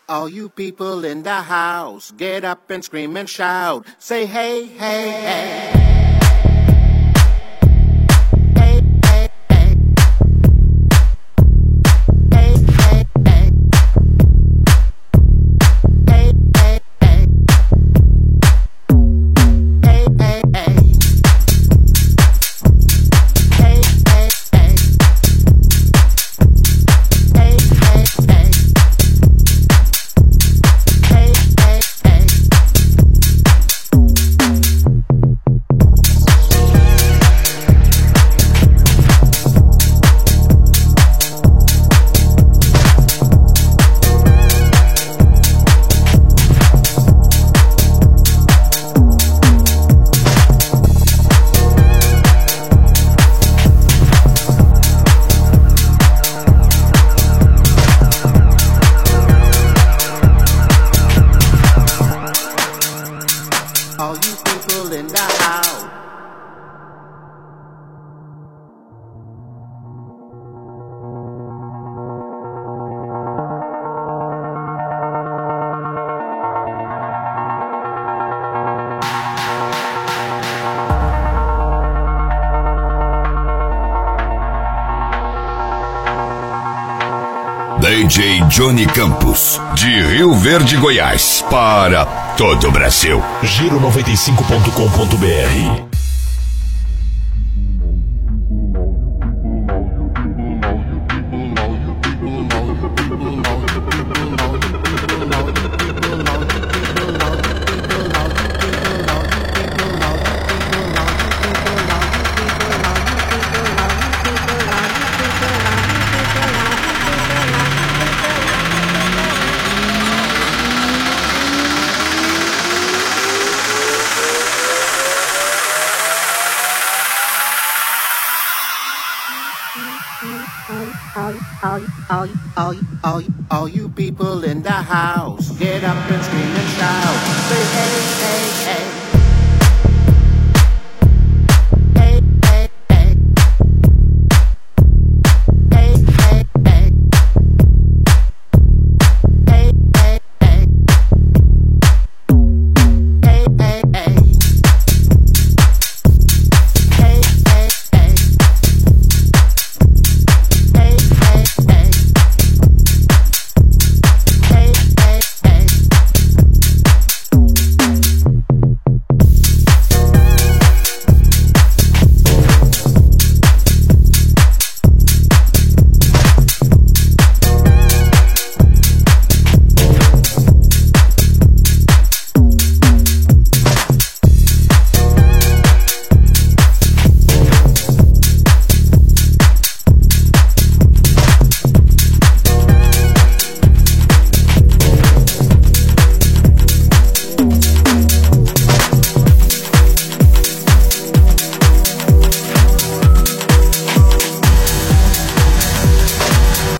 All you people in the house, get up and scream and shout. Say hey, hey, hey. All you people in the house. DJ Johnny Campos, de Rio Verde, Goiás, para todo o Brasil. Giro95.com.br. All you people in the house, get up and scream and shout. Say hey, hey, hey.